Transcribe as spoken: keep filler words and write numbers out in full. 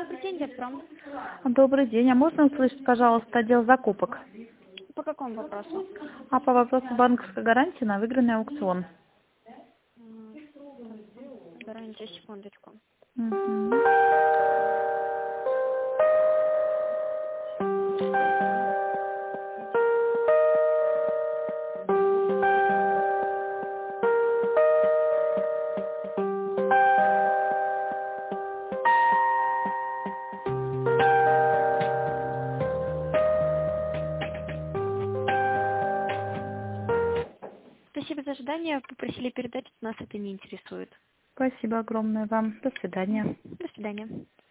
Добрый день, Газпром. Добрый день. А можно услышать, пожалуйста, отдел закупок? По какому вопросу? А по вопросу банковской гарантии на выигранный аукцион. М, Гарантия, секундочку. Мгм. Спасибо за ожидание. Попросили передать, нас это не интересует. Спасибо огромное вам. До свидания. До свидания.